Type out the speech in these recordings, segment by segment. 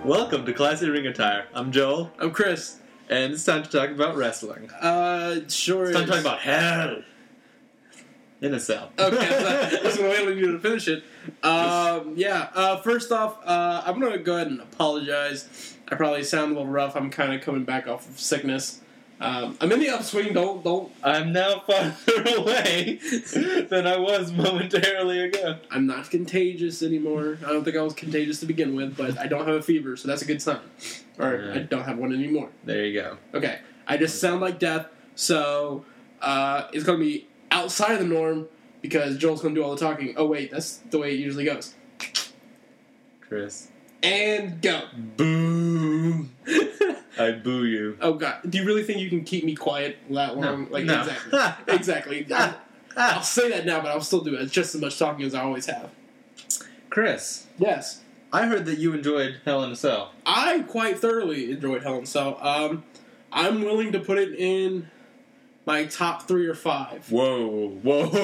Welcome to Classy Ring Attire. I'm Joel, I'm Chris. and it's time to talk about wrestling. Sure It's time to talk is. about hell in a cell. Okay, I was going to wait on you to finish it. First off, I'm going to go ahead and apologize. I probably sound a little rough. I'm kind of coming back off of sickness. I'm in the upswing. Don't. I'm now farther away than I was momentarily ago. I'm not contagious anymore. I don't think I was contagious to begin with, but I don't have a fever, so that's a good sign. Or Alright. I don't have one anymore. There you go. Okay, I just sound like death, so it's going to be outside of the norm because Joel's going to do all the talking. Oh, wait, that's the way it usually goes. Chris. And go. Boo. I boo you. Oh, God. Do you really think you can keep me quiet that long? No. Exactly. I'll say that now, but I'll still do it. It's just as much talking as I always have. Chris, Yes. I heard that you enjoyed Hell in a Cell. I quite thoroughly enjoyed Hell in a Cell. I'm willing to put it in my top 3 or 5. Whoa,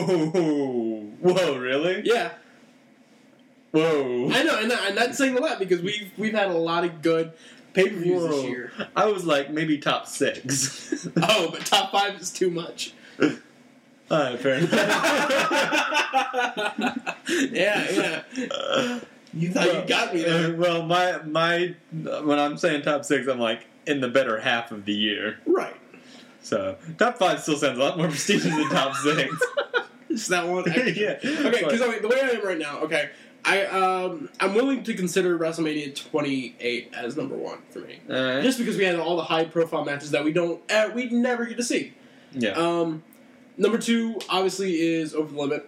really? Yeah. Whoa. I know, and that's saying a lot because we've had a lot of good pay-per-views this year. I was like maybe top 6. Oh, but top 5 is too much. Alright, fair enough. Yeah. You thought you got me there. Well, my when I'm saying top 6, I'm like in the better half of the year. Right. So top 5 still sounds a lot more prestigious than top 6. Is that one? Yeah. Okay, because the way I am right now, okay, I'm willing to consider WrestleMania 28 as number 1 for me, Alright. just because we had all the high profile matches that we never get to see. Yeah. Number 2 obviously is Over the Limit,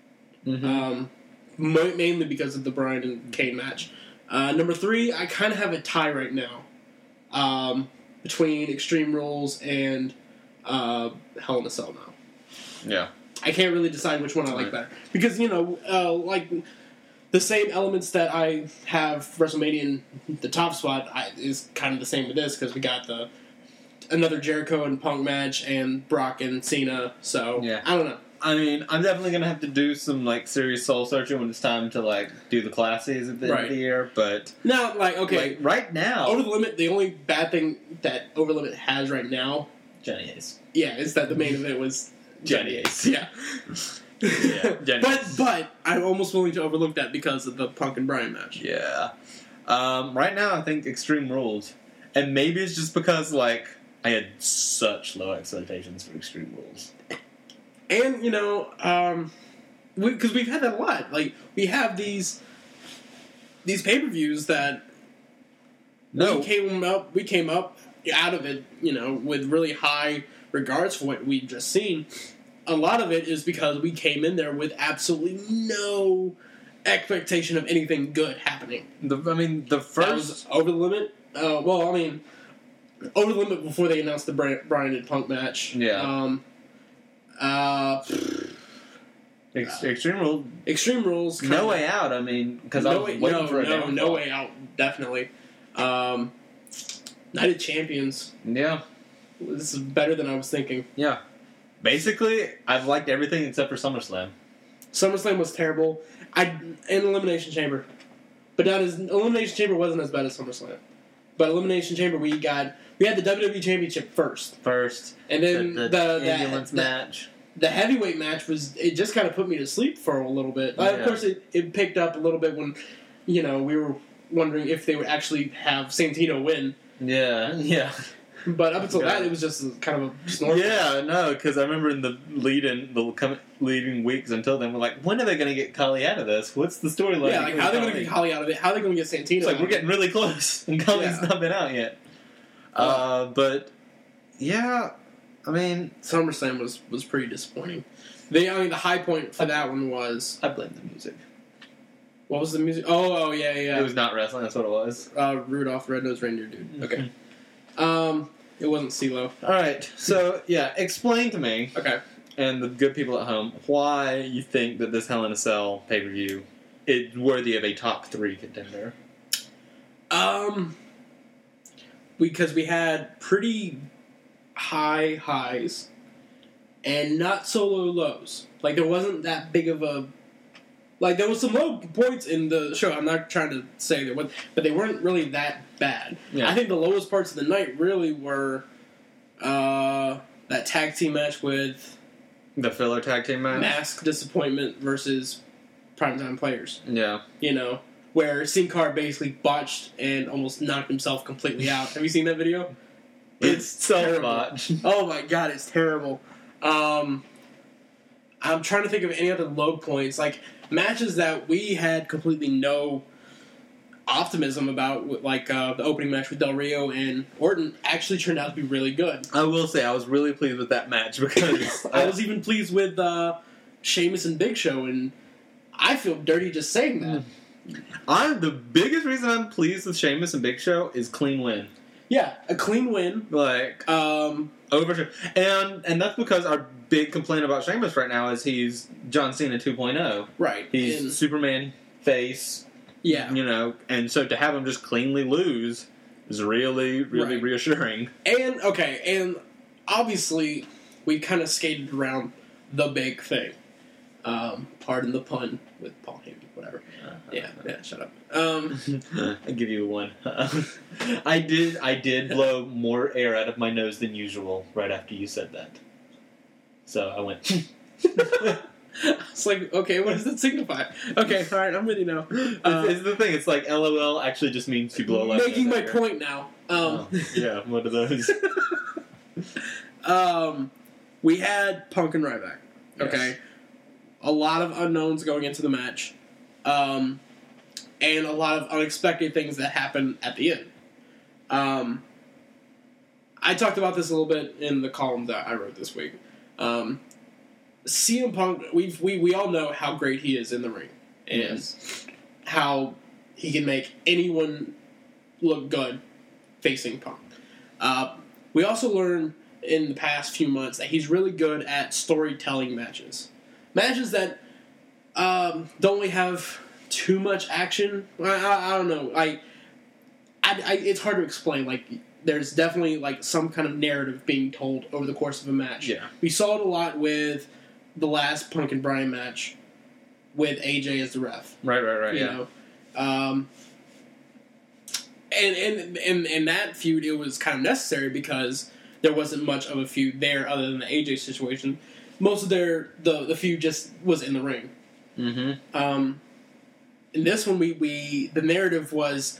mainly because of the Bryan and Kane match. Number 3, I kind of have a tie right now between Extreme Rules and Hell in a Cell now. Yeah. I can't really decide which one I like better. Because, like, the same elements that I have WrestleMania in the top spot is kind of the same with this, because we got another Jericho and Punk match, and Brock and Cena, so, Yeah. I don't know. I mean, I'm definitely going to have to do some, like, serious soul searching when it's time to, like, do the classics at the end of the year, but... Now, like, okay, like, right now... Over the Limit, the only bad thing that Over the Limit has right now, Johnny Ace. yeah, is that the main event was Johnny Ace. Yeah. Yeah, Johnny Ace. But I'm almost willing to overlook that because of the Punk and Bryan match. Yeah. Right now, I think Extreme Rules. And maybe it's just because, like, I had such low expectations for Extreme Rules. And, because we've had that a lot. Like, we have these pay-per-views that we came up out of it, with really high regards for what we've just seen. A lot of it is because we came in there with absolutely no expectation of anything good happening. The That first... was Over the Limit. Over the Limit before they announced the Bryan and Punk match. Yeah. Extreme Rules. Extreme Rules. No Way Out, I mean, because I was waiting for a No Way Out, definitely. Night of Champions. Yeah. This is better than I was thinking. Yeah. Basically, I've liked everything except for SummerSlam. SummerSlam was terrible. And Elimination Chamber. But Elimination Chamber wasn't as bad as SummerSlam. But Elimination Chamber, we had the WWE Championship first. And And then the ambulance match. The heavyweight match it just kind of put me to sleep for a little bit. Yeah. Of course, it picked up a little bit when, we were wondering if they would actually have Santino win. Yeah. But up until that, it was just kind of a snort. Yeah, no, because I remember in the leading weeks until then, we're like, when are they going to get Kali out of this? What's the storyline? Yeah, like, how are they going to get Kali out of it? How are they going to get Santino It's like, we're getting really close, and Kali's not been out yet. But, yeah, I mean... SummerSlam was pretty disappointing. The high point for that one was... I blame the music. What was the music? Oh, yeah. It was not wrestling, that's what it was. Rudolph the Red-Nosed Reindeer Dude. Okay. It wasn't CeeLo. Alright, so, yeah, explain to me, Okay. and the good people at home, why you think that this Hell in a Cell pay-per-view is worthy of a top 3 contender. Because we had pretty high highs and not so low lows. Like, there wasn't that big of a Like, there was some low points in the show. I'm not trying to say that, but they weren't really that bad. Yeah. I think the lowest parts of the night really were that tag team match with The filler tag team match? Mask Disappointment versus Primetime Players. Yeah. You know, where Sin Cara basically botched and almost knocked himself completely out. Have you seen that video? It's so terrible. botched. Oh my god, it's terrible. I'm trying to think of any other low points. Like, matches that we had completely no optimism about, like the opening match with Del Rio and Orton, actually turned out to be really good. I will say, I was really pleased with that match because I was even pleased with Sheamus and Big Show, and I feel dirty just saying that. The biggest reason I'm pleased with Sheamus and Big Show is clean win. Yeah, a clean win. Like, over, and that's because our big complaint about Sheamus right now is he's John Cena 2.0. Right. He's Superman face. Yeah. You know, and so to have him just cleanly lose is really, really reassuring. And obviously we kind of skated around the big thing. Pardon the pun with Paul Heyman, whatever. Yeah, shut up. I'll give you one. I did blow more air out of my nose than usual right after you said that. So I went. It's like, okay, what does that signify? Okay, all right, I'm with you now. It's the thing. It's like LOL actually just means you blow less. Making my point now. Yeah, one of those. We had Punk and Ryback. Okay, Yes. A lot of unknowns going into the match, and a lot of unexpected things that happened at the end. I talked about this a little bit in the column that I wrote this week. CM Punk, we all know how great he is in the ring, and how he can make anyone look good facing Punk. We also learned in the past few months that he's really good at storytelling matches. Matches that don't really have too much action. I don't know. It's hard to explain. Like, there's definitely like some kind of narrative being told over the course of a match. Yeah. We saw it a lot with the last Punk and Bryan match with AJ as the ref. Right. You know, and in that feud, it was kind of necessary because there wasn't much of a feud there other than the AJ situation. Most of the feud just was in the ring. Mm-hmm. In this one, we the narrative was,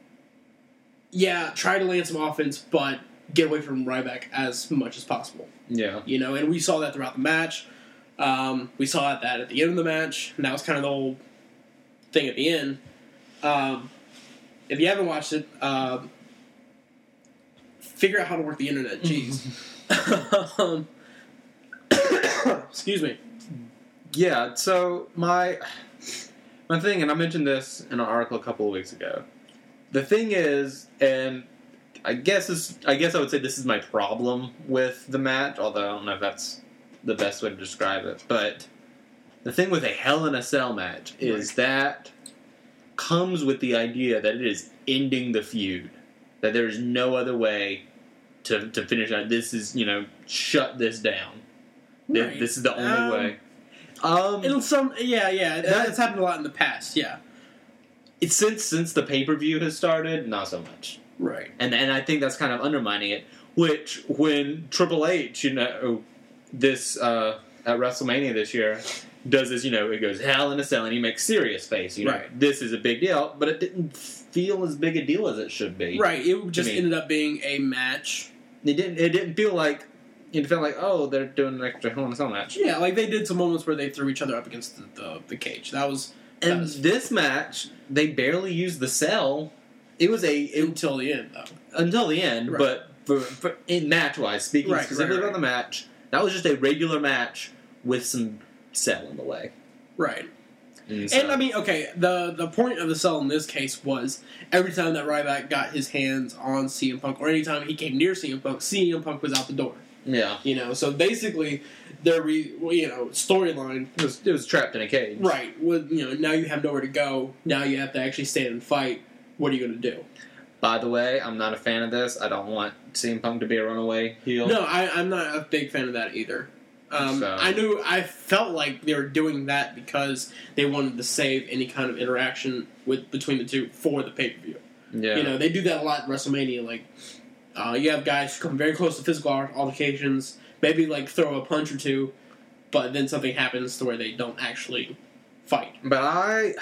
try to land some offense, but get away from Ryback as much as possible. Yeah. You know, and we saw that throughout the match. We saw that at the end of the match, and that was kind of the whole thing at the end. If you haven't watched it, figure out how to work the internet. Jeez. Excuse me. Yeah, so my thing, and I mentioned this in an article a couple of weeks ago. The thing is, and I guess I would say this is my problem with the match, although I don't know if that's the best way to describe it. But the thing with a Hell in a Cell match is that comes with the idea that it is ending the feud. That there is no other way to finish it. This is, shut this down. Right. This is the only way. That's happened a lot in the past. Yeah, It's since the pay-per-view has started, not so much. right. And I think that's kind of undermining it. Which, when Triple H, this at WrestleMania this year, does this, it goes Hell in a Cell, and he makes serious face. Right. This is a big deal, but it didn't feel as big a deal as it should be. Right. It just ended up being a match. It didn't feel like. It felt like, oh, they're doing an extra Hell in a Cell match. Yeah, like they did some moments where they threw each other up against the cage. This match, they barely used the cell. It was until the end, though. Until the end, Right. but for in match-wise, speaking specifically about the match, that was just a regular match with some cell in the way. Right. And I mean, okay, the point of the cell in this case was every time that Ryback got his hands on CM Punk, or anytime he came near CM Punk was out the door. yeah. So basically, their storyline It was trapped in a cage. right. With now you have nowhere to go. Now you have to actually stand and fight. What are you going to do? By the way, I'm not a fan of this. I don't want CM Punk to be a runaway heel. No, I'm not a big fan of that either. I felt like they were doing that because they wanted to save any kind of interaction between the two for the pay-per-view. Yeah. You know, they do that a lot in WrestleMania. Like, you have guys who come very close to physical altercations, maybe, like, throw a punch or two, but then something happens to where they don't actually fight. But I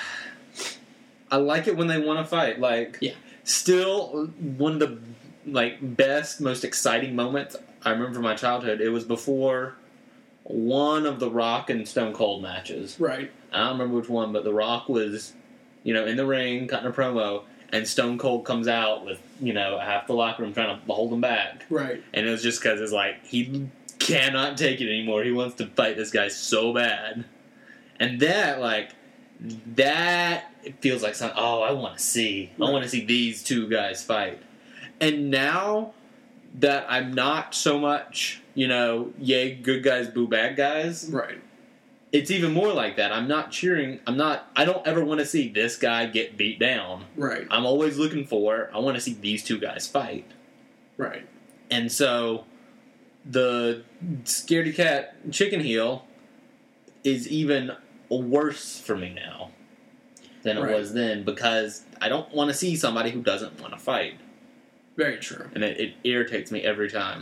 like it when they want to fight. Like, yeah. Still, one of the, like, best, most exciting moments I remember from my childhood, it was before one of the Rock and Stone Cold matches. Right. I don't remember which one, but the Rock was, in the ring, cutting a promo, and Stone Cold comes out with, half the locker room trying to hold him back. Right. And it was just because it's like, he cannot take it anymore. He wants to fight this guy so bad. And that it feels like something, I want to see. Right. I want to see these two guys fight. And now that I'm not so much, yay, good guys, boo, bad guys. Right. It's even more like that. I'm not cheering. I don't ever want to see this guy get beat down. Right. I'm always looking I want to see these two guys fight. Right. And so, the scaredy cat chicken heel is even worse for me now than it was then, because I don't want to see somebody who doesn't want to fight. Very true. And it irritates me every time.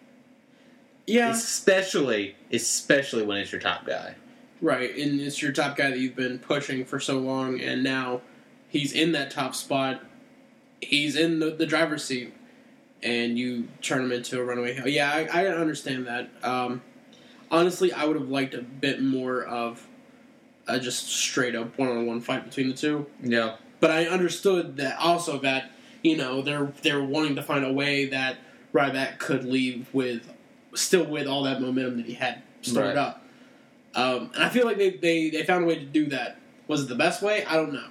Yeah. Especially when it's your top guy. Right, and it's your top guy that you've been pushing for so long, and now he's in that top spot. He's in the driver's seat, and you turn him into a runaway heel. Yeah, I understand that. Honestly, I would have liked a bit more of a just straight-up one-on-one fight between the two. Yeah. But I understood that also that, they're wanting to find a way that Ryback could leave with all that momentum that he had stored up. And I feel like they found a way to do that. Was it the best way? I don't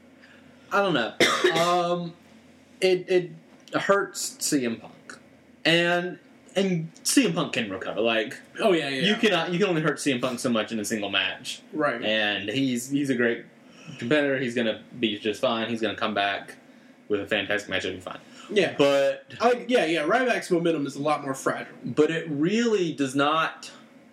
know. It hurts CM Punk, and CM Punk can recover. Like, oh yeah. You can only hurt CM Punk so much in a single match, right? And he's a great competitor. He's gonna be just fine. He's gonna come back with a fantastic match. It'll be fine. Yeah, but Ryback's momentum is a lot more fragile. But it really does not.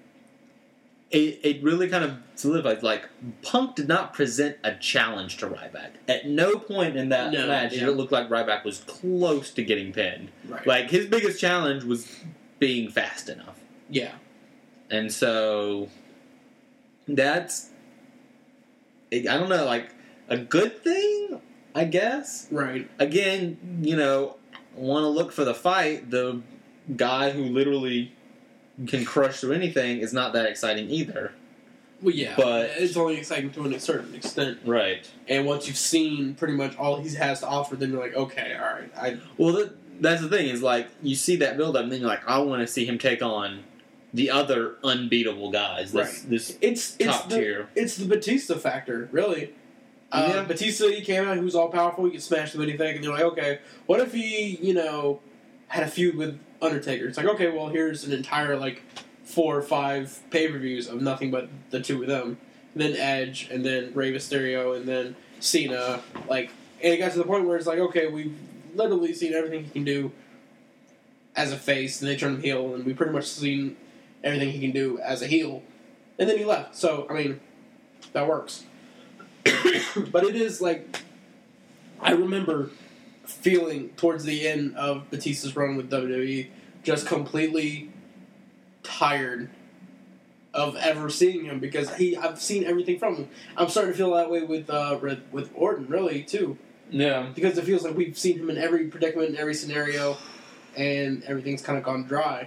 It really kind of solidifies, like, Punk did not present a challenge to Ryback. At no point in that match did it look like Ryback was close to getting pinned. Right. Like, his biggest challenge was being fast enough. Yeah. And so, that's, I don't know, like, a good thing, I guess? Right. Again, want to look for the fight, the guy who literally can crush through anything is not that exciting either. Well, yeah, but it's only exciting to a certain extent, right? And once you've seen pretty much all he has to offer, then you're like, okay, all right. That's the thing is, like, you see that build up, and then you're like, I want to see him take on the other unbeatable guys. This top tier. It's the Batista factor, really. Batista, he came out, he was all powerful, he could smash through anything, and you're like, okay, what if he, had a feud with Undertaker? It's like, okay, well, here's an entire, 4 or 5 pay-per-views of nothing but the two of them. And then Edge, and then Rey Mysterio, and then Cena. And it got to the point where it's like, okay, we've literally seen everything he can do as a face, and they turned him heel, and we've pretty much seen everything he can do as a heel. And then he left. So, I mean, that works. But it is, I remember feeling towards the end of Batista's run with WWE just completely tired of ever seeing him, because I've seen everything from him. I'm starting to feel that way with Orton, really, too. Yeah. Because it feels like we've seen him in every predicament, in every scenario, and everything's kind of gone dry.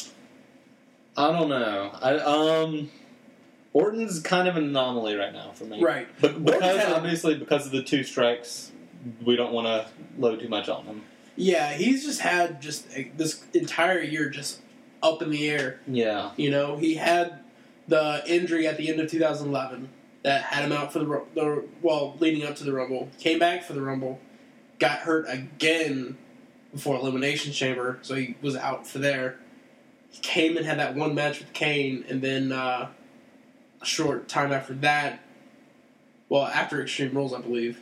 I don't know. Orton's kind of an anomaly right now for me. Right. But because of the 2 strikes, we don't want to load too much on him. Yeah, he's just had this entire year just up in the air. Yeah. He had the injury at the end of 2011 that had him out for leading up to the Rumble. Came back for the Rumble, got hurt again before Elimination Chamber, so he was out for there. He came and had that one match with Kane, and then a short time after that, after Extreme Rules, I believe,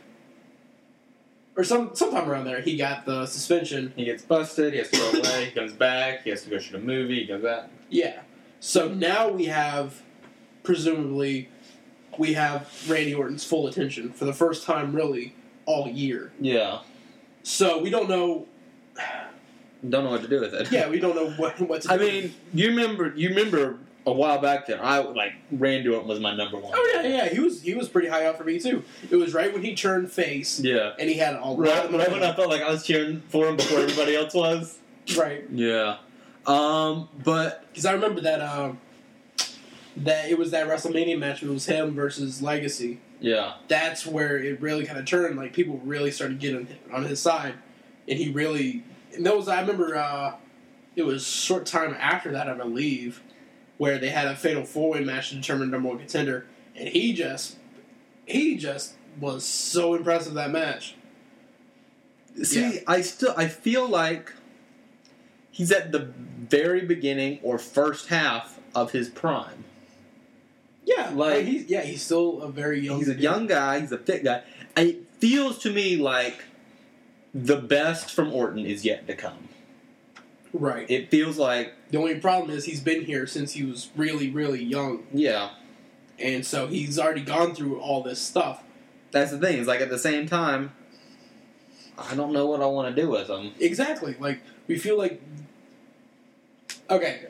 or sometime around there, he got the suspension. He gets busted, he has to go away, he comes back, he has to go shoot a movie, he goes back. Yeah. So now we have, presumably, Randy Orton's full attention for the first time, really, all year. Yeah. So we don't know. Don't know what to do with it. Yeah, we don't know what to do. I mean, you remember a while back there, Randy Orton was my number one. Oh yeah. He was pretty high up for me too. It was right when he turned face. Yeah. And he had all right when I felt like I was cheering for him before everybody else was. Right. Yeah. But because I remember that that it was that WrestleMania match. It was him versus Legacy. Yeah. That's where it really kind of turned. Like people really started getting on his side, and he really. And I remember it was a short time after that, I believe, where they had a fatal 4-way match to determine number one contender, and he just was so impressive that match. See, I feel like he's at the very beginning or first half of his prime. Yeah, like he's still a very young. He's a young guy. He's a fit guy. It feels to me like the best from Orton is yet to come. Right. It feels like the only problem is he's been here since he was really, really young. Yeah. And so he's already gone through all this stuff. That's the thing. It's like at the same time, I don't know what I want to do with him. Exactly. Like we feel like. Okay.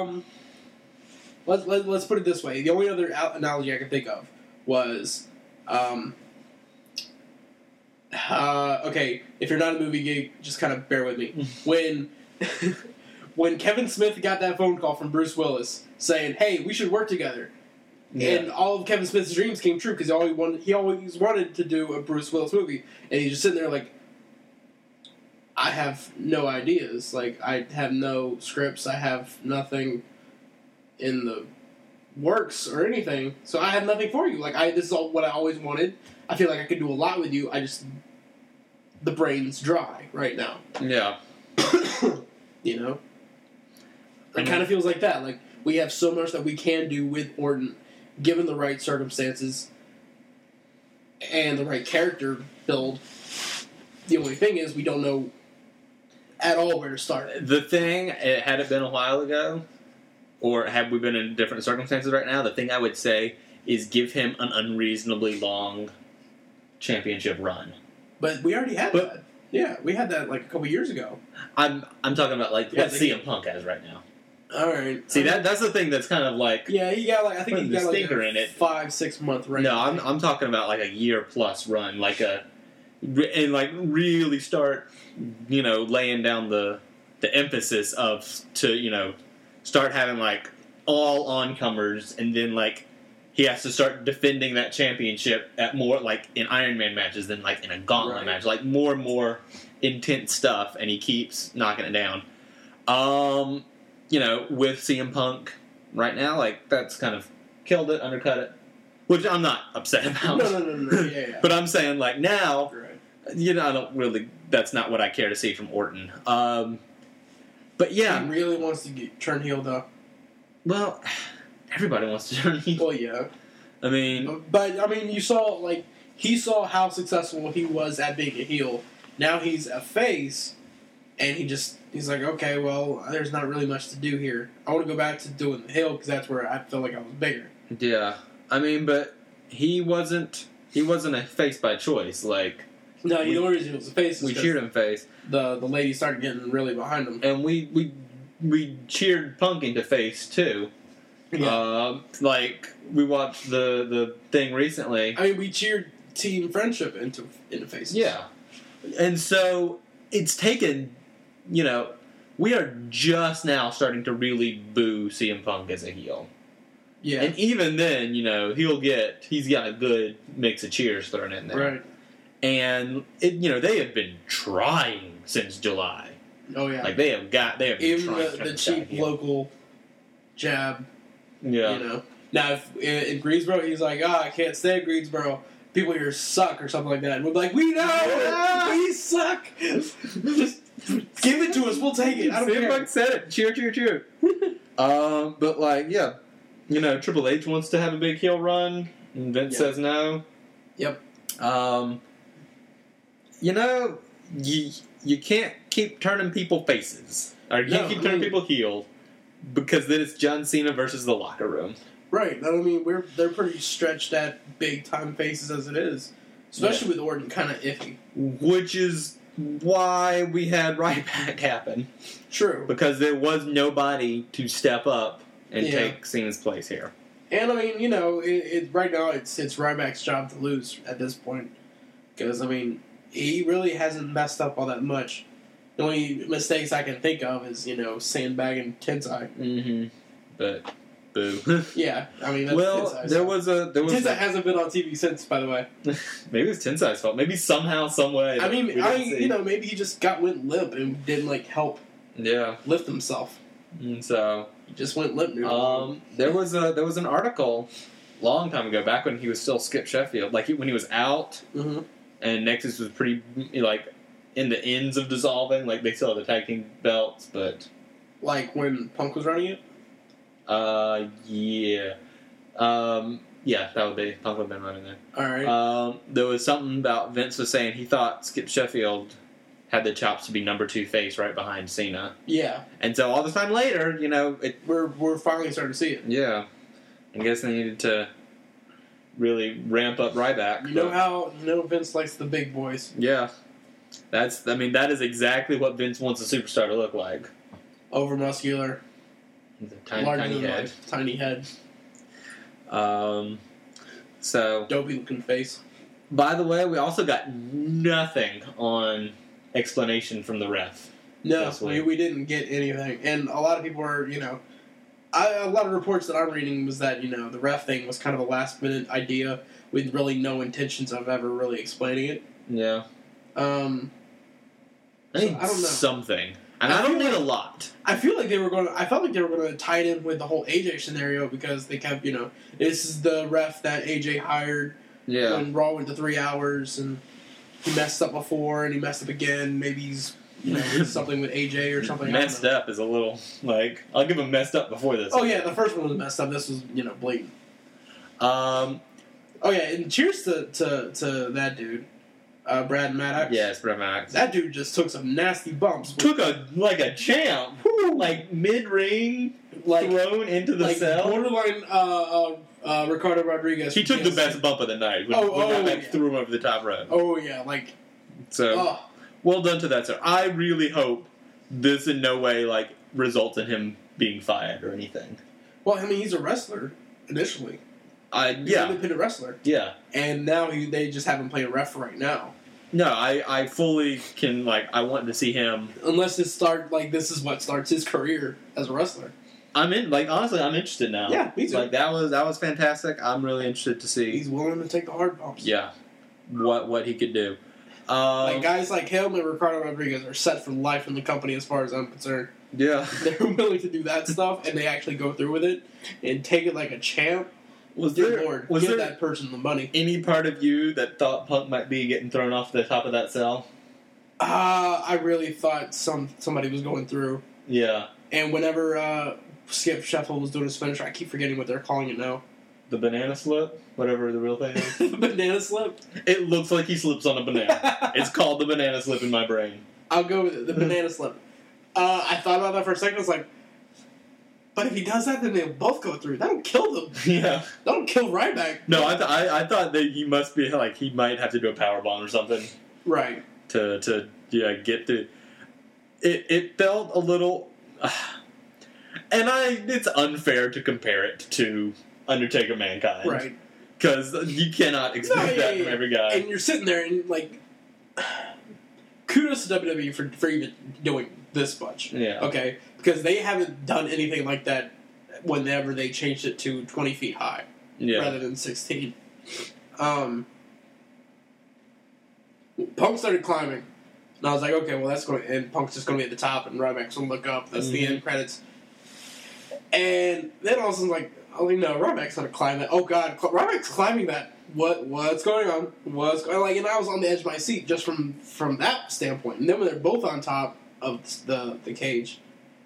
Let's put it this way. The only other analogy I can think of was, okay, if you're not a movie geek, just kind of bear with me. When Kevin Smith got that phone call from Bruce Willis saying, "Hey, we should work together," and all of Kevin Smith's dreams came true because he always wanted to do a Bruce Willis movie, and he's just sitting there like, I have no ideas. Like I have no scripts. I have nothing in the works or anything, so I have nothing for you. Like this is all what I always wanted. I feel like I could do a lot with you. The brain's dry right now. Yeah. You know? It kind of feels like that. Like, we have so much that we can do with Orton, given the right circumstances and the right character build. The only thing is, we don't know at all where to start. The thing, had it been a while ago, or had we been in different circumstances right now, the thing I would say is give him an unreasonably long championship run. But we already had that. Yeah, we had that like a couple years ago. I'm talking about like what CM Punk has right now. All right. See, that's the thing that's kind of like he got like I think he got like stinker in it. 5-6 month run. No, I'm talking about like a year plus run, and like really start laying down the emphasis to start having like all oncomers, and then like he has to start defending that championship at more like in Iron Man matches than like in a gauntlet match, like more and more intense stuff, and he keeps knocking it down. With CM Punk right now, like that's kind of killed it, undercut it, which I'm not upset about. No. Yeah. But I'm saying like now, I don't really. That's not what I care to see from Orton. But yeah, he really wants to turn heel though. Well, everybody wants to turn heel. Well, yeah. I mean, you saw like he saw how successful he was at being a heel. Now he's a face, and he's like, okay, well, there's not really much to do here. I want to go back to doing the heel because that's where I felt like I was bigger. Yeah, I mean, but he wasn't a face by choice. Like, no, the only reason he was a face is we cheered him face. The lady started getting really behind him, and we cheered Punk into face too. Yeah. Like we watched the thing recently. I mean, we cheered Team Friendship into faces. Yeah, and so it's taken. We are just now starting to really boo CM Punk as a heel. Yeah, and even then, he's got a good mix of cheers thrown in there. Right. And they have been trying since July. Oh yeah, like they have been even trying the cheap local jab. Yeah, Now if in Greensboro he's like, I can't stand Greensboro. People here suck or something like that. And we're like, we know we suck. Just give it to us. We'll take it. I don't care. Punk said it. Cheer. But like, yeah, Triple H wants to have a big heel run, and Vince says no. Yep. You can't keep turning people faces, or you can't keep turning people heel. because then it's John Cena versus the Locker Room. Right. I mean, they're pretty stretched at big time faces as it is, especially with Orton kind of iffy. Which is why we had Ryback happen. True. Because there was nobody to step up and take Cena's place here. And I mean, right now it's Ryback's job to lose at this point. Because, I mean, he really hasn't messed up all that much. The only mistakes I can think of is, sandbagging Tensai. Mm-hmm. But, boo. Yeah, I mean, that's Tensai. Tensai hasn't been on TV since, by the way. Maybe it's Tensai's fault. Maybe somehow, some way. I mean, maybe he just went limp and didn't, help lift himself. And so... He just went limp. There was an article a long time ago, back when he was still Skip Sheffield, when he was out, and Nexus was pretty, in the ends of dissolving, they still had the tag team belts, but... when Punk was running it? Yeah. Yeah, that would be, Punk would have been running there. Alright. There was something about Vince was saying he thought Skip Sheffield had the chops to be number 2 face right behind Cena. Yeah. And so all this time later, we're finally starting to see it. Yeah. I guess they needed to really ramp up Ryback. Vince likes the big boys. Yeah. That is exactly what Vince wants a superstar to look like. Over muscular. Tiny head. Tiny head. So dopey looking face. By the way, we also got nothing on explanation from the ref. No, we didn't get anything. And a lot of people were, a lot of reports that I'm reading was that, the ref thing was kind of a last-minute idea with really no intentions of ever really explaining it. Yeah. I don't know. Something. And I don't need a lot. I felt like they were going to tie it in with the whole AJ scenario because they kept, this is the ref that AJ hired when Raw went to 3 hours and he messed up before and he messed up again. Maybe he's, something with AJ or something. Messed up is a little, I'll give him messed up before this. Oh, yeah, the first one was messed up. This was, blatant. Oh, yeah, and cheers to that dude. Brad Maddox. Yes, Brad Maddox. That dude just took some nasty bumps. Took a champ. Mid-ring, thrown into the cell. Borderline Ricardo Rodriguez. He took the best bump of the night when Maddox threw him over the top rope. Oh, yeah, So, well done to that, sir. I really hope this in no way, results in him being fired or anything. Well, I mean, he's a wrestler, initially. He's an independent wrestler. Yeah. And now they just have him play a ref right now. No, I fully can, I want to see him... Unless this is what starts his career as a wrestler. Honestly, I'm interested now. Yeah, me too. That was fantastic. I'm really interested to see... He's willing to take the hard bumps. Yeah. What he could do. Guys like him and Ricardo Rodriguez are set for life in the company as far as I'm concerned. Yeah. They're willing to do that stuff, and they actually go through with it and take it like a champ. Was there that person the money? Any part of you that thought Punk might be getting thrown off the top of that cell? I really thought somebody was going through. Yeah. And whenever Skip Sheffield was doing his finisher, I keep forgetting what they're calling it now. The banana slip? Whatever the real thing is. The banana slip? It looks like he slips on a banana. It's called the banana slip in my brain. I'll go with it. The banana slip. I thought about that for a second. I was like, but if he does that, then they'll both go through. That'll kill them. Yeah. That'll kill Ryback. No, I thought that he must be, he might have to do a powerbomb or something. Right. To get through. It felt a little... and it's unfair to compare it to Undertaker Mankind. Right. Because you cannot expect that from every guy. And you're sitting there and, kudos to WWE for even doing this much. Yeah. Okay? Because they haven't done anything like that whenever they changed it to 20 feet high rather than 16. Punk started climbing. And I was like, okay, well, that's going to... And Punk's just going to be at the top, and Ryback's going to look up. That's the end credits. And then all of a sudden, no, Ryback's going to climb that. Oh, God, Ryback's climbing that. What's going on? And I was on the edge of my seat just from that standpoint. And then when they're both on top of the cage...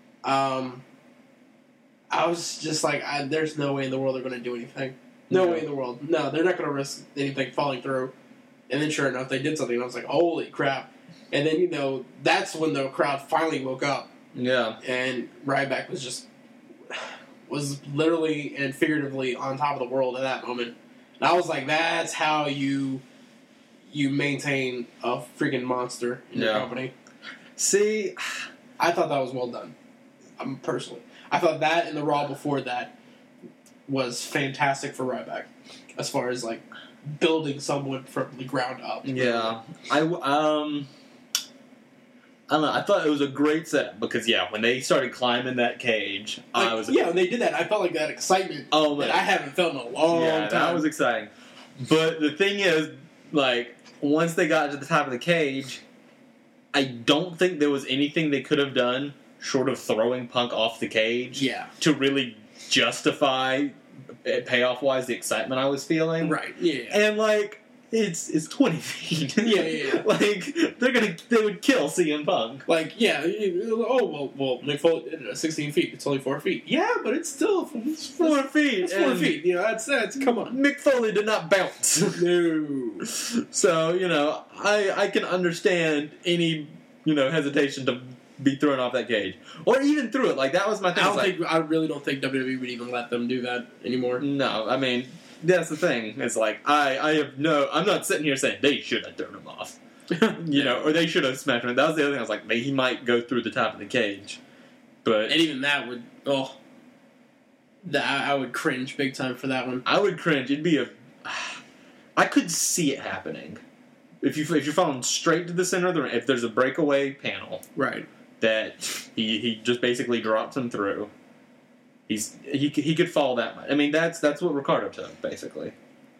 I was just there's no way in the world they're going to do anything. No way in the world. No, they're not going to risk anything falling through. And then sure enough, they did something, and I was like, holy crap. And then, that's when the crowd finally woke up. Yeah. And Ryback was just was literally and figuratively on top of the world at that moment. And I was like, that's how you maintain a freaking monster in your company. See, I thought that was well done. Personally, I thought that and the Raw before that was fantastic for Ryback, as far as like building someone from the ground up. Yeah, I don't know. I thought it was a great setup because when they started climbing that cage, when they did that, I felt like that excitement that I haven't felt in a long time. That was exciting. But the thing is, like, once they got to the top of the cage, I don't think there was anything they could have done short of throwing Punk off the cage to really justify, payoff-wise, the excitement I was feeling. Right, yeah. And, like, it's 20 feet. Yeah. Like, they would kill CM Punk. Like, well, Mick Foley, 16 feet, it's only 4 feet. Yeah, but it's still 4 feet. It's 4 feet. You know, that's come on. Mick Foley did not bounce. No. So, I can understand any, hesitation to be thrown off that cage. Or even through it. Like, that was my thing. I really don't think WWE would even let them do that anymore. No, I mean, that's the thing. It's like, I'm not sitting here saying they should have thrown him off. Or they should have smashed him. That was the other thing. I was like, he might go through the top of the cage. But and even that would, I would cringe big time for that one. I would cringe. It'd be I could see it happening. If you're falling straight to the center of the ring, if there's a breakaway panel. Right. That he just basically drops him through. He could fall that much. I mean, that's what Ricardo took, basically.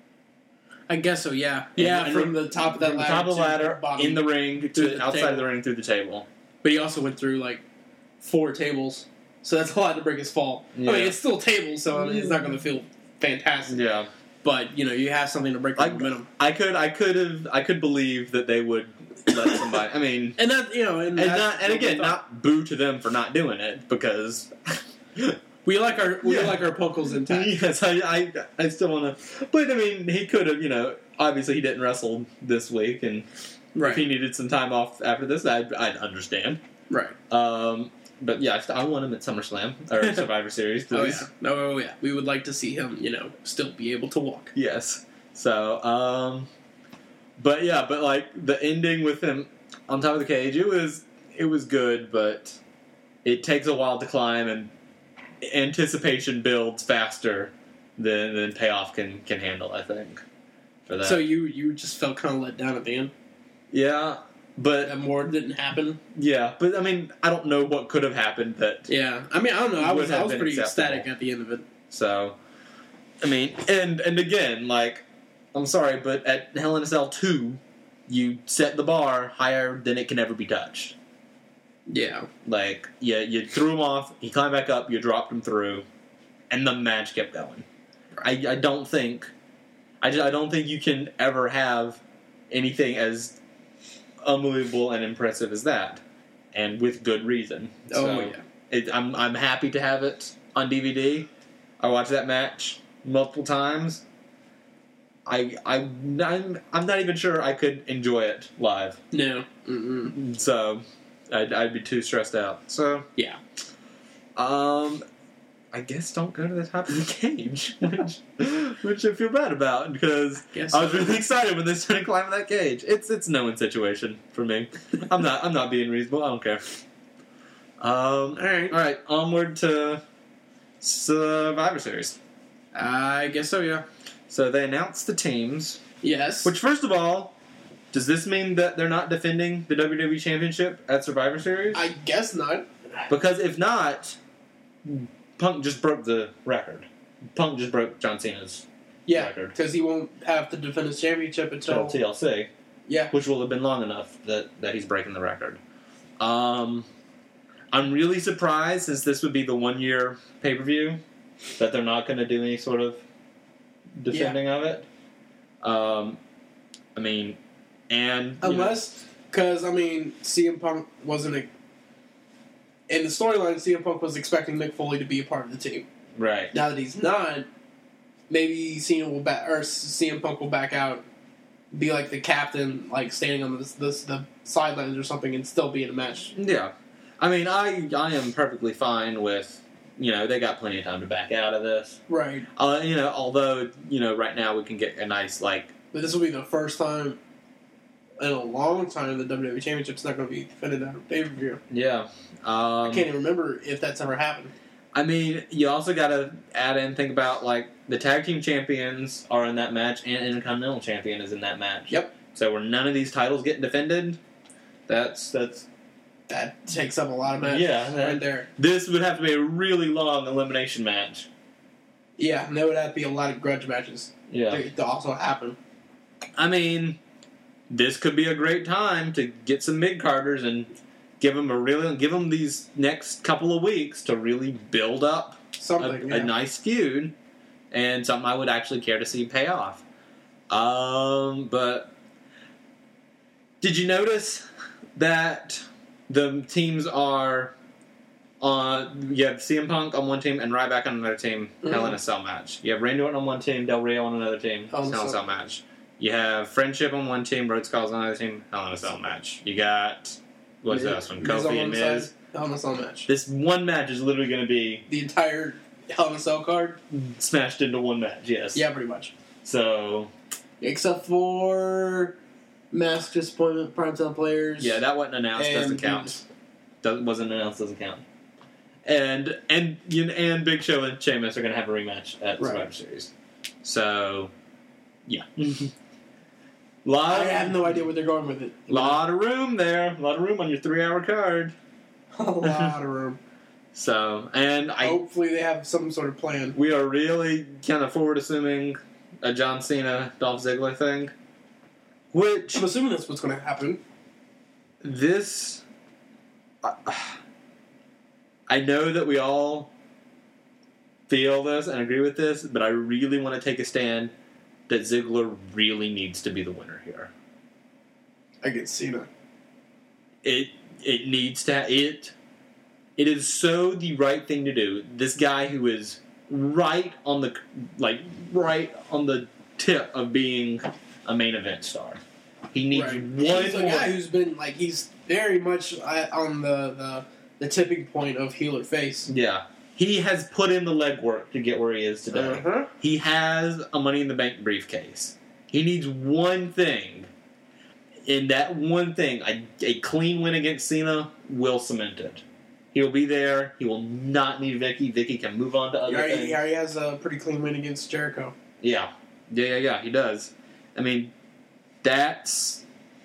I guess so. Yeah. From the top of that ladder, top of the ladder, in the ring to outside table. of the ring through the table. But he also went through like 4 tables, so that's a lot to break his fall. Yeah. I mean, it's still tables, so I mean, it's not going to feel fantastic. Yeah. But you have something to break the momentum. I could believe that they would let somebody. I mean, and that again, not boo to them for not doing it because we like our Punkles intact. Yes, I still want to. But I mean, he could have. Obviously he didn't wrestle this week, and if he needed some time off after this, I'd understand. Right. But yeah, I want him at SummerSlam or Survivor Series. Please. Yeah. We would like to see him, still be able to walk. Yes. So, but like the ending with him on top of the cage, it was good, but it takes a while to climb, and anticipation builds faster than payoff can handle. I think for that. So you just felt kind of let down at the end. Yeah. But that more didn't happen. Yeah, but I mean, I don't know what could have happened. Yeah, I mean, I don't know. I was pretty ecstatic at the end of it. So, I mean, and again, like, I'm sorry, but at Hell in a Cell 2, you set the bar higher than it can ever be touched. Yeah, like you threw him off, he climbed back up, you dropped him through, and the match kept going. I don't think you can ever have anything as unbelievable and impressive as that, and with good reason. I'm happy to have it on DVD. I watched that match multiple times. I'm not even sure I could enjoy it live. No. So I'd be too stressed out. So yeah. I guess don't go to the top of the cage, which I feel bad about because I was really excited when they started climbing that cage. It's no win situation for me. I'm not being reasonable. I don't care. All right. Onward to Survivor Series. I guess so. Yeah. So they announced the teams. Yes. Which, first of all, does this mean that they're not defending the WWE Championship at Survivor Series? I guess not. Because if not, Punk just broke the record. Punk just broke John Cena's record. Because he won't have to defend his championship until TLC. Yeah. Which will have been long enough that he's breaking the record. I'm really surprised, since this would be the 1-year pay-per-view, that they're not going to do any sort of defending of it. I mean, and unless, because CM Punk wasn't in the storyline. CM Punk was expecting Mick Foley to be a part of the team. Right. Now that he's not, maybe CM Punk will back out, be like the captain, like standing on the sidelines or something, and still be in a match. Yeah. I mean, I am perfectly fine with they got plenty of time to back out of this. Right. Although right now we can get a nice But this will be the first time in a long time the WWE Championship's not going to be defended out of pay-per-view. Yeah. I can't even remember if that's ever happened. I mean, you also got to add in, think about, the tag team champions are in that match, and Intercontinental Champion is in that match. Yep. So where none of these titles getting defended, that takes up a lot of matches right there. This would have to be a really long elimination match. Yeah, and there would have to be a lot of grudge matches to also happen. I mean, this could be a great time to get some mid-carders and give them these next couple of weeks to really build up a nice feud and something I would actually care to see pay off. But did you notice that the teams are you have CM Punk on one team and Ryback on another team, Hell in a Cell match. You have Randy Orton on one team, Del Rio on another team, Hell in a Cell match. You have Friendship on one team, Road Skulls on another team, Hell in a Cell match. You got, what's the last one? Kofi and Miz. Hell in a Cell match. This one match is literally going to be the entire Hell in a Cell card smashed into one match, yes. Yeah, pretty much. So, except for Mask Disappointment, Primetime Players. Yeah, that wasn't announced, doesn't count. Wasn't announced, doesn't count. And Big Show and Sheamus are going to have a rematch at Survivor Series. So, yeah. I have no idea where they're going with it. A lot of room there. A lot of room on your 3-hour card. A lot of room. So, and hopefully they have some sort of plan. We are really kind of forward assuming a John Cena, Dolph Ziggler thing. Which I'm assuming that's what's going to happen. This... I know that we all feel this and agree with this, but I really want to take a stand that Ziggler really needs to be the winner here. Against Cena. It needs to... It is so the right thing to do. This guy who is right on the tip of being a main event star. He needs one He's a guy who's been he's very much on the tipping point of heel or face. Yeah. He has put in the legwork to get where he is today. Uh-huh. He has a Money in the Bank briefcase. He needs one thing. And that one thing, a clean win against Cena, will cement it. He'll be there. He will not need Vicky. Vicky can move on to other things. He already has a pretty clean win against Jericho. Yeah. Yeah, he does. I mean, that's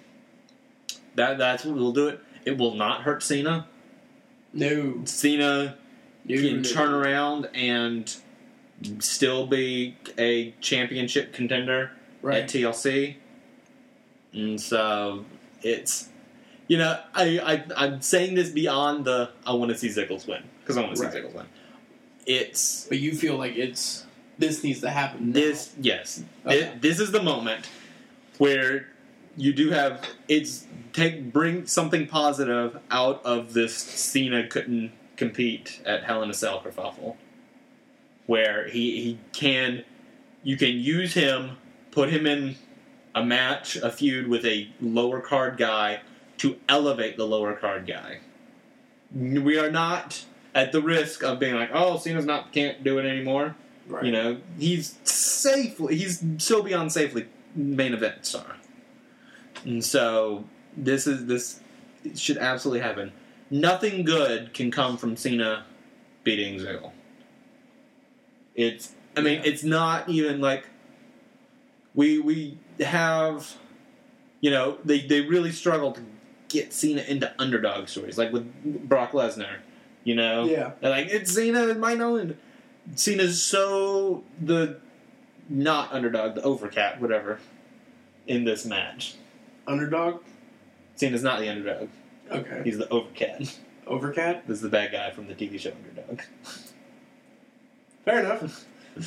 what will do it. It will not hurt Cena. No. Cena can turn around and still be a championship contender at TLC. And so it's, I'm saying this beyond I want to see Ziggles win. Because I want to see Ziggles win. But you feel like this needs to happen now. Yes. Okay. This is the moment where you do have, bring something positive out of this Cena couldn't compete at Hell in a Cell kerfuffle. Where you can use him, put him in a match, a feud with a lower card guy to elevate the lower card guy. We are not at the risk of being like, oh, Cena's can't do it anymore. Right. He's so beyond safely main event star. And so this should absolutely happen. Nothing good can come from Cena beating Ziggler. It's not even like we have, they really struggle to get Cena into underdog stories, like with Brock Lesnar, Yeah. They're like, it's Cena, might know. Cena's so the not underdog, the overcat, whatever, in this match. Underdog? Cena's not the underdog. Okay. He's the overcat. Overcat? This is the bad guy from the TV show Underdog. Fair enough.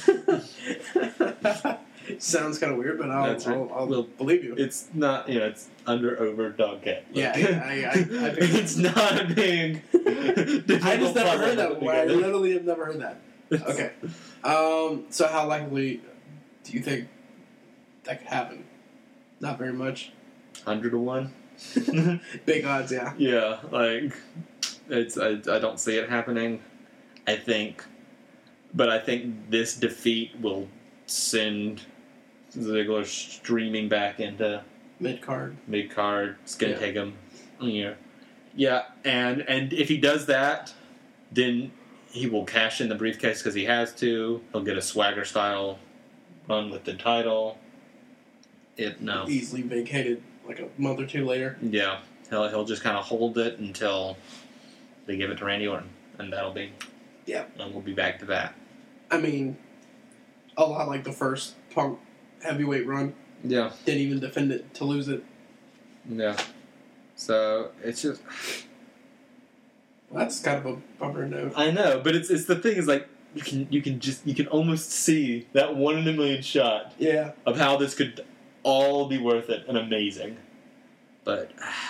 Sounds kind of weird, but I'll believe you. It's not, it's under over dog cat. Yeah, I it's not a big. I just never heard that before. I literally have never heard that. Okay. So how likely do you think that could happen? Not very much. 100 to 1. Big odds, yeah. Yeah, I don't see it happening. I think. But I think this defeat will send Ziggler streaming back into mid-card. It's going to take him, Yeah, and if he does that, then he will cash in the briefcase because he has to. He'll get a Swagger-style run with the title. Easily vacated like a month or two later. Yeah, he'll just kind of hold it until they give it to Randy Orton, and that'll be. Yeah, and we'll be back to that. I mean, a lot like the first Punk heavyweight run. Yeah, didn't even defend it to lose it. Yeah, so it's just. Well, that's kind of a bummer note. I know, but it's the thing is like you can almost see that 1 in a million shot. Yeah. Of how this could all be worth it and amazing, but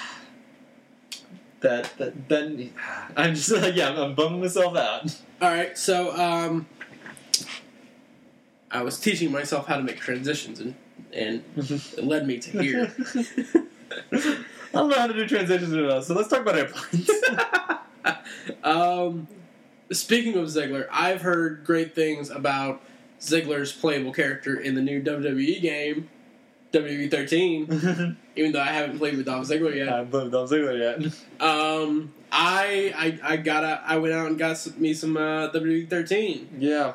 then I'm just like I'm bumming myself out. All right, so I was teaching myself how to make transitions and it led me to here. I don't know how to do transitions at all, so let's talk about airplanes. Speaking of Ziggler, I've heard great things about Ziggler's playable character in the new WWE game, WWE 13. Even though I haven't played with Dolph Ziggler yet. I haven't played with Dolph Ziggler yet. I went out and got me some WWE 13. Yeah.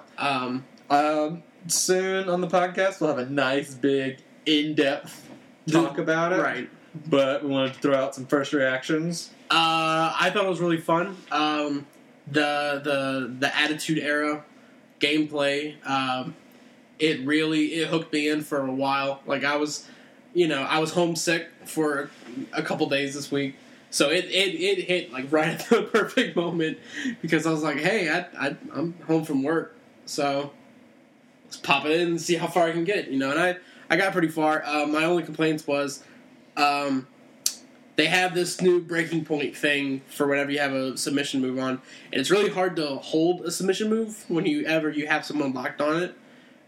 Soon on the podcast we'll have a nice big in-depth talk about it. Right. But we wanted to throw out some first reactions. I thought it was really fun. The Attitude Era gameplay, it hooked me in for a while. Like I was homesick for a couple days this week, so it hit like right at the perfect moment because I was like, hey, I'm home from work, so let's pop it in and see how far I can get. And I got pretty far. My only complaints was. They have this new breaking point thing for whenever you have a submission move on, and it's really hard to hold a submission move when you have someone locked on it.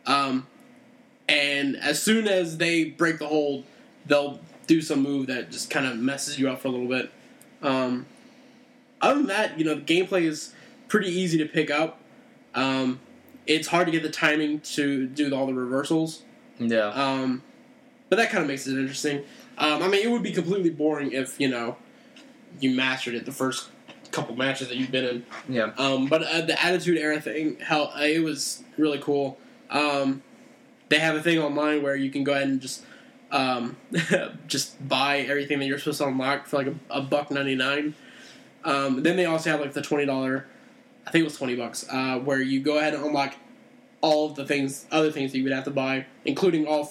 And as soon as they break the hold, they'll do some move that just kind of messes you up for a little bit. Other than that, the gameplay is pretty easy to pick up. It's hard to get the timing to do all the reversals. Yeah. But that kind of makes it interesting. It would be completely boring if, you mastered it the first couple matches that you've been in. Yeah. But the Attitude Era thing, it was really cool. They have a thing online where you can go ahead and just buy everything that you're supposed to unlock for like $1.99. Then they also have like the $20, I think it was $20, where you go ahead and unlock all of the other things that you would have to buy, including all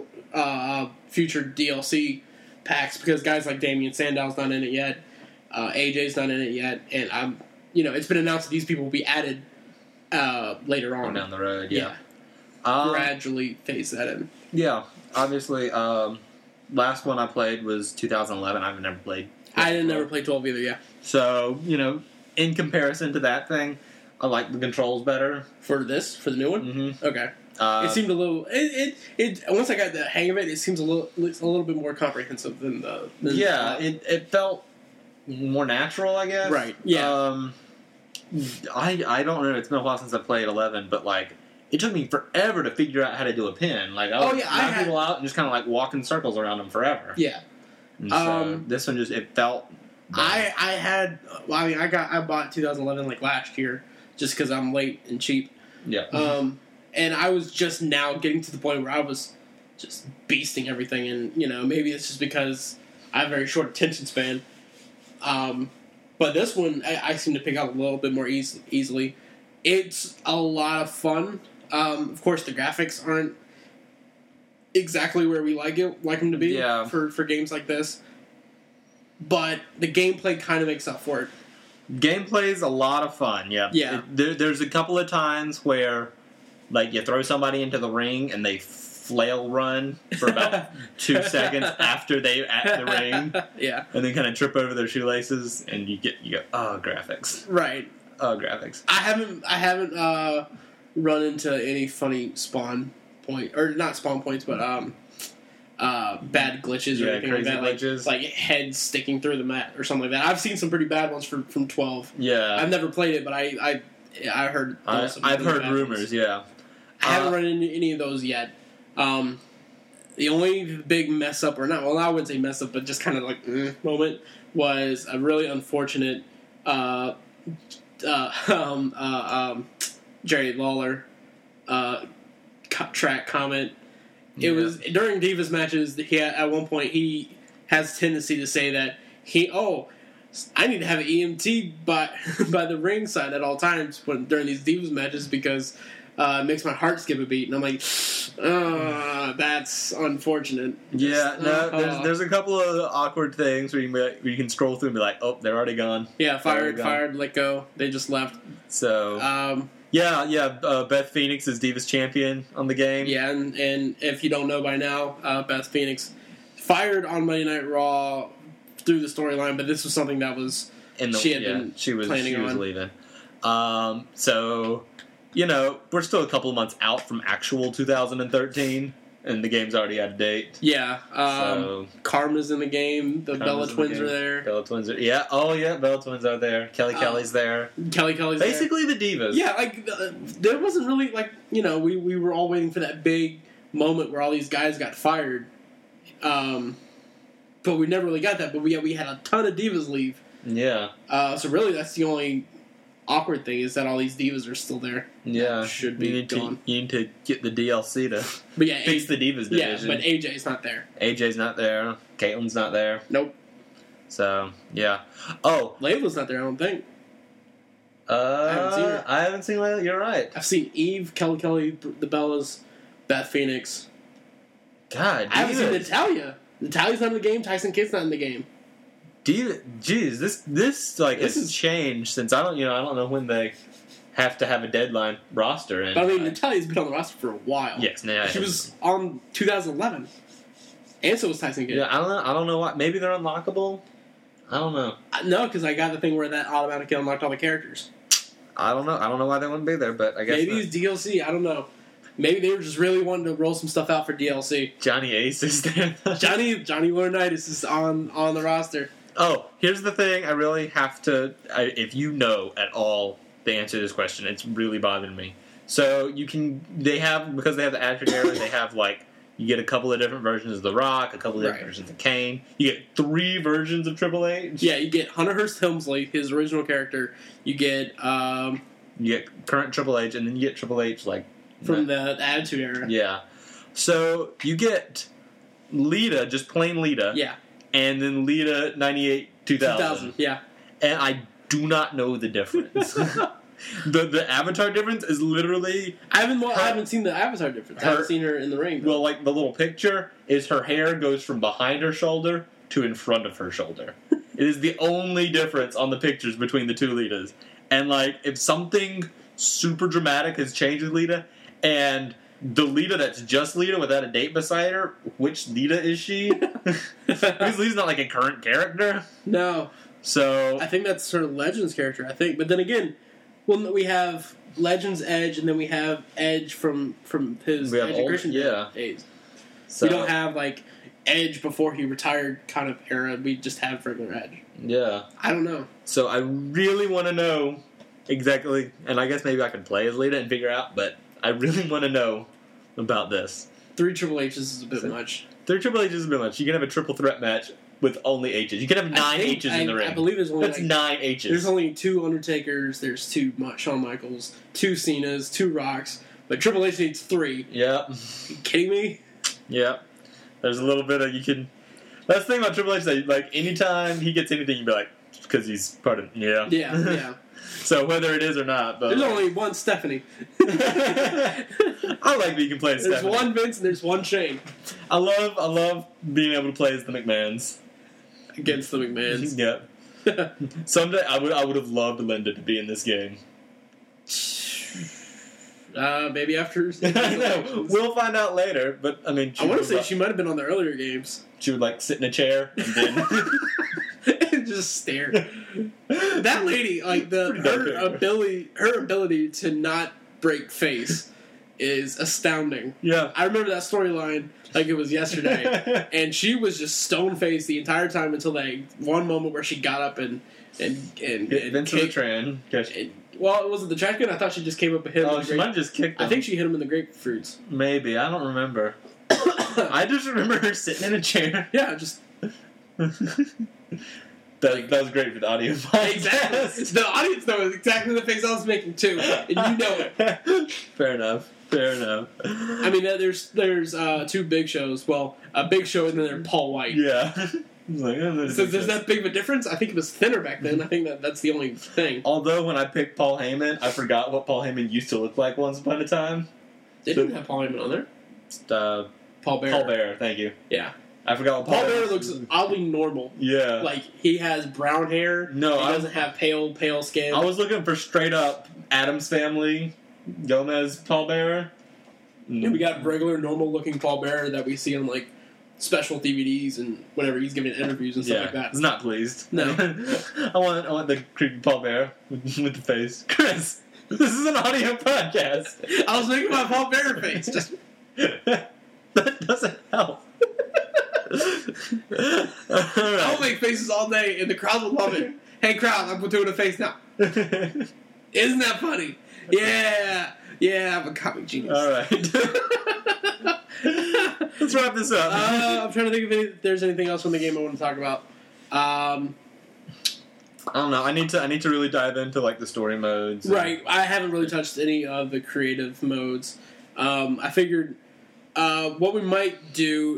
future DLC packs, because guys like Damian Sandow's not in it yet, AJ's not in it yet, and it's been announced that these people will be added later on down the road. Yeah. Gradually phase that in. Yeah, obviously. Last one I played was 2011. I've never played. I didn't never play 12 either. Yeah. So in comparison to that thing, I like the controls better for the new one. Mm-hmm. Okay. It seemed a little. It once I got the hang of it, it seems a little bit more comprehensive than the. It felt more natural, I guess. Right. Yeah. I don't know. It's been a while since I played 11, but like it took me forever to figure out how to do a pin. Like I would knock people out and just kind of like walk in circles around them forever. Yeah. And so this one it felt. I bought 2011 like last year just because I'm late and cheap. Yeah. And I was just now getting to the point where I was just beasting everything, and maybe it's just because I have a very short attention span. But this one I seem to pick up a little bit more easily. It's a lot of fun. Of course, the graphics aren't exactly where we like them to be for games like this, but the gameplay kind of makes up for it. Gameplay's a lot of fun. Yeah. Yeah. There's a couple of times where. Like, you throw somebody into the ring and they flail run for about 2 seconds after they at the ring. Yeah. And then kind of trip over their shoelaces and you go, oh, graphics. Right. Oh, graphics. I haven't run into any funny spawn point, or not spawn points, but bad glitches or anything like that. Glitches. Like heads sticking through the mat or something like that. I've seen some pretty bad ones from 12. Yeah. I've never played it, but Yeah, I heard. I've heard rumors. Yeah, I haven't run into any of those yet. The only big mess up, or not, well, I wouldn't say mess up, but just kind of like moment was a really unfortunate Jerry Lawler track comment. It was during Divas matches. At one point he has a tendency to say that I need to have an EMT by the ringside at all times during these Divas matches because it makes my heart skip a beat, and I'm like, that's unfortunate. Yeah, no, there's a couple of awkward things where you can scroll through and be like, oh, they're already gone. Yeah, fired, let go. They just left. So, Beth Phoenix is Divas champion on the game. Yeah, and if you don't know by now, Beth Phoenix fired on Monday Night Raw through the storyline, but this was something that was she was leaving. So, we're still a couple of months out from actual 2013, and the game's already out of date. Yeah. Karma's in the game. The Bella Twins are there. Bella Twins are... Yeah. Oh, yeah. Bella Twins are there. Kelly's there. Kelly's basically there. The Divas. Yeah, there wasn't really, we were all waiting for that big moment where all these guys got fired. But we never really got that. But we had a ton of Divas leave. Yeah. So really, that's the only awkward thing is that all these Divas are still there. Yeah. Should be gone. You need to get the DLC to fix the Divas division. Yeah, but AJ's not there. AJ's not there. Caitlin's not there. Nope. So, yeah. Oh. Layla's not there, I don't think. I haven't seen Layla. You're right. I've seen Eve, Kelly, the Bellas, Beth Phoenix. God, I haven't seen Natalya. Natalia's not in the game. Tyson Kidd's not in the game. This has changed since I don't know when they have to have a deadline roster. And but I mean, Natalya's been on the roster for a while. Yes, she was on 2011, and so was Tyson Kidd. Yeah, I don't know why. Maybe they're unlockable. I don't know. No, because I got the thing where that automatically unlocked all the characters. I don't know why they wouldn't be there, but I guess maybe it's DLC. I don't know. Maybe they were just really wanting to roll some stuff out for DLC. Johnny Ace is there. Johnny Laurinaitis is on the roster. Oh, here's the thing. I really have to. If you know at all the answer to this question, it's really bothering me. So because they have the Attitude Era, they have you get a couple of different versions of The Rock, a couple of different versions of Kane. You get 3 versions of Triple H. Yeah, you get Hunter Hearst Helmsley, his original character. You get current Triple H, and then you get Triple H from the Attitude Era. Yeah. So you get Lita, just plain Lita. Yeah. And then Lita 98 2000. Yeah. And I do not know the difference. the avatar difference is literally... I haven't seen the avatar difference. I haven't seen her in the ring. Though. Well, the little picture is her hair goes from behind her shoulder to in front of her shoulder. It is the only difference on the pictures between the two Litas. And, if something super dramatic has changed with Lita, and the Lita that's just Lita without a date beside her, which Lita is she? Because Lita's not a current character. No. So I think that's her Legends character, I think. But then again, we have Legends Edge, and then we have Edge from his Edge and Christian days. So we don't have, Edge before he retired kind of era. We just have regular Edge. Yeah. I don't know. So I really want to know exactly, and I guess maybe I could play as Lita and figure out, but I really want to know about this. 3 Triple H's is a bit much. 3 Triple H's is a bit much. You can have a triple threat match with only H's. You can have 9 H's in the ring. I believe there's only... That's 9 H's. There's only 2 Undertakers, there's 2 Shawn Michaels, 2 Cenas, 2 Rocks, but Triple H needs 3. Yep. Are you kidding me? Yep. There's a little bit of... That's the thing about Triple H, that, anytime he gets anything, you'd be like, because he's part of... Yeah. Yeah. So whether it is or not, but... There's only one Stephanie. I like that you can play as There's Stephanie. one Vince and there's one Shane. I love being able to play as the McMahons. Against the McMahons. Yeah. Someday I would have loved Linda to be in this game. Maybe after... I know. We'll find out later, but I mean... I want to say she might have been on the earlier games. She would sit in a chair and then... and just stare. That lady, her ability to not break face is astounding. Yeah. I remember that storyline like it was yesterday, and she was just stone faced the entire time until one moment where she got up and Vince kicked, Tran. Well, was it the shotgun? I thought she just came up and hit him. Oh, she might have just kicked him. I think she hit him in the grapefruits. Maybe. I don't remember. I just remember her sitting in a chair. Yeah, just... That was great for the audio podcast. Exactly. The audience knows exactly the face I was making, too. And you know it. Fair enough. I mean, there's two big shows. Well, a big show and then there's Paul White. Yeah. Like, so there's that big of a difference? I think it was thinner back then. I think that's the only thing. Although when I picked Paul Heyman, I forgot what Paul Heyman used to look like once upon a time. They didn't have Paul Heyman on there. Paul Bearer. Paul Bearer, thank you. Yeah. I forgot what Paul Bearer looks oddly normal. Yeah. Like, he has brown hair. No, he doesn't have pale skin. I was looking for straight up Addams Family, Gomez Paul Bearer. And we got regular, normal looking Paul Bearer that we see on, like, special DVDs and whenever he's giving interviews and stuff like that. I was not pleased. No. I want the creepy Paul Bearer with the face. Chris, this is an audio podcast. I was making my Paul Bearer face. Just that doesn't help. Right. I'll make faces all day and the crowd will love it. Hey crowd, I'm doing a face now. Isn't that funny? Yeah, I'm a comic genius. All right. Let's wrap this up. I'm trying to think if there's anything else from the game I want to talk about. I don't know. I need to really dive into like the story modes. Right. I haven't really touched any of the creative modes. I figured what we might do.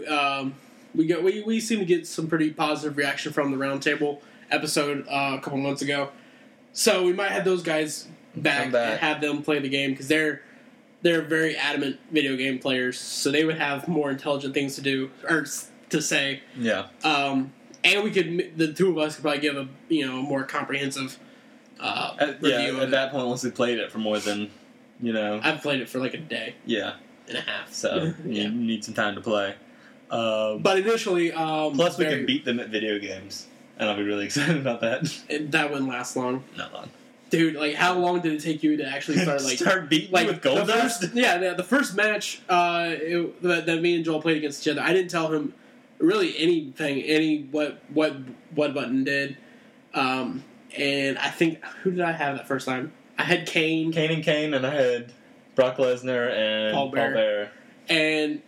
We seem to get some pretty positive reaction from the Roundtable episode a couple months ago, so we might have those guys back. And have them play the game because they're very adamant video game players, so they would have more intelligent things to do or to say. Yeah. And the two of us could probably give a more comprehensive review. At that point, once we played it for more than I've played it for like a day. Yeah. And a half. So you need some time to play. But initially, plus we can beat them at video games, and I'll be really excited about that. And that wouldn't last long. Not long. Dude, like, how long did it take you to actually start beating with gold dust? The first match that me and Joel played against each other, I didn't tell him really anything, what button did. And I think, who did I have that first time? I had Kane, and I had Brock Lesnar and Paul Bearer. And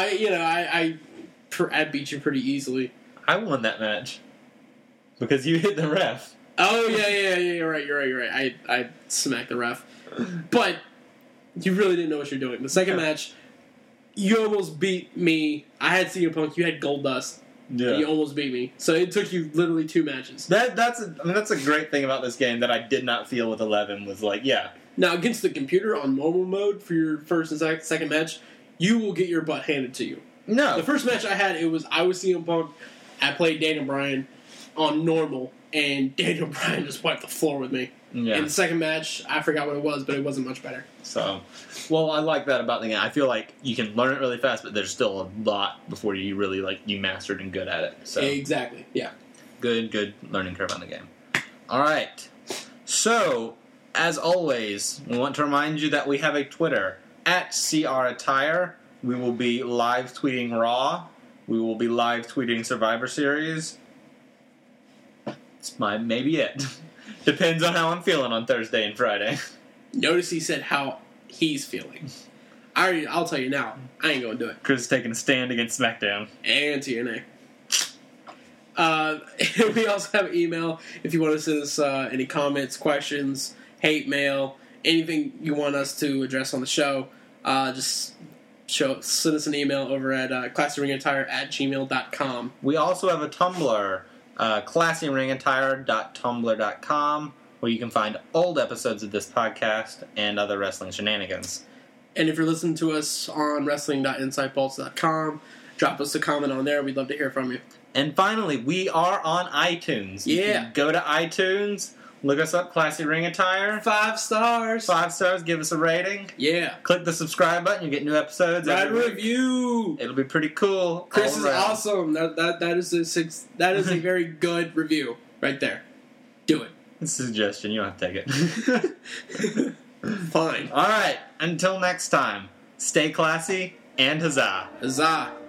I beat you pretty easily. I won that match because you hit the ref. Oh yeah, you're right. I smacked the ref, but you really didn't know what you're doing. The second match, you almost beat me. I had CM Punk, you had Goldust. Yeah. You almost beat me. So it took you literally 2 matches. That's a great thing about this game that I did not feel with 11 was like, yeah. Now against the computer on normal mode for your first and second match, you will get your butt handed to you. No. The first match I had, I was CM Punk. I played Daniel Bryan on normal, and Daniel Bryan just wiped the floor with me. Yeah. In the second match, I forgot what it was, but it wasn't much better. So, well, I like that about the game. I feel like you can learn it really fast, but there's still a lot before you really, you mastered and good at it. So exactly, yeah. Good learning curve on the game. All right. So, as always, we want to remind you that we have a Twitter, @CRAttire. We will be live tweeting Raw. We will be live tweeting Survivor Series. It's maybe it. Depends on how I'm feeling on Thursday and Friday. Notice he said how he's feeling. I'll tell you now, I ain't gonna do it. Chris is taking a stand against SmackDown. And TNA. We also have email if you want to send us any comments, questions, hate mail, anything you want us to address on the show. Just send us an email over at classyringattire@gmail.com. We also have a Tumblr, classyringattire.tumblr.com, where you can find old episodes of this podcast and other wrestling shenanigans. And if you're listening to us on wrestling.insidepulse.com, drop us a comment on there. We'd love to hear from you. And finally, we are on iTunes. Yeah. You can go to iTunes, look us up, Classy Ring Attire. 5 stars. 5 stars, give us a rating. Yeah. Click the subscribe button, you get new episodes. Write a review. It'll be pretty cool. Chris is awesome. That is a very good review right there. Do it. It's a suggestion. You don't have to take it. Fine. All right. Until next time, stay classy and huzzah. Huzzah.